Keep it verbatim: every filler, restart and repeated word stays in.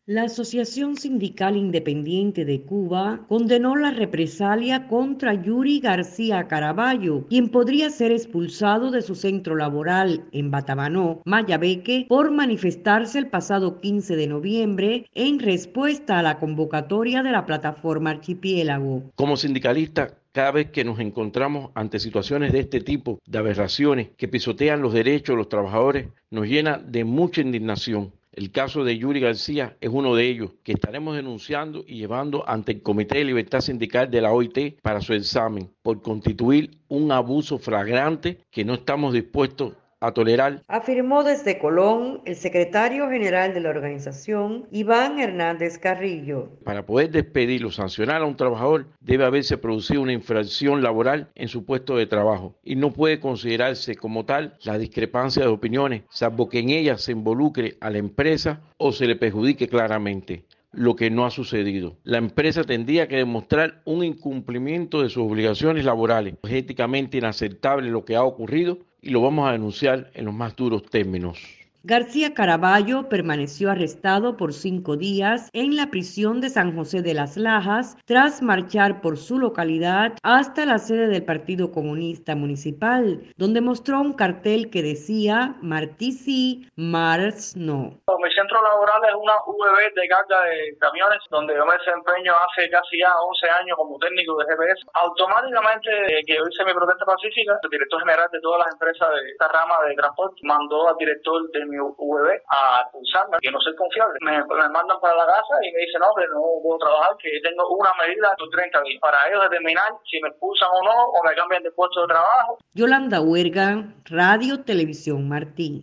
La Asociación Sindical Independiente de Cuba condenó la represalia contra Yuri García Caraballo, quien podría ser expulsado de su centro laboral en Batabanó, Mayabeque, por manifestarse el pasado quince de noviembre en respuesta a la convocatoria de la plataforma Archipiélago. Como sindicalistas, cada vez que nos encontramos ante situaciones de este tipo, de aberraciones que pisotean los derechos de los trabajadores, nos llena de mucha indignación. El caso de Yuri García es uno de ellos, que estaremos denunciando y llevando ante el Comité de Libertad Sindical de la O I T para su examen, por constituir un abuso flagrante que no estamos dispuestos a tolerar. Afirmó desde Colón el secretario general de la organización, Iván Hernández Carrillo. Para poder despedir o sancionar a un trabajador, debe haberse producido una infracción laboral en su puesto de trabajo y no puede considerarse como tal la discrepancia de opiniones, salvo que en ella se involucre a la empresa o se le perjudique claramente, lo que no ha sucedido. La empresa tendría que demostrar un incumplimiento de sus obligaciones laborales. Es éticamente inaceptable lo que ha ocurrido y lo vamos a denunciar en los más duros términos. García Caraballo permaneció arrestado por cinco días en la prisión de San José de las Lajas tras marchar por su localidad hasta la sede del Partido Comunista Municipal, donde mostró un cartel que decía Martí sí, Mars no. Mi centro laboral es una U V B de carga de camiones donde yo me desempeño hace casi ya once años como técnico de G P S. Automáticamente que yo hice mi protesta pacífica, el director general de todas las empresas de esta rama de transporte mandó al director de mi U V B a expulsarme, que no soy confiable. Me, me mandan para la casa y me dicen no, que no puedo trabajar, que tengo una medida de treinta días para ellos determinar si me expulsan o no o me cambian de puesto de trabajo. Yolanda Huerga, Radio Televisión Martí.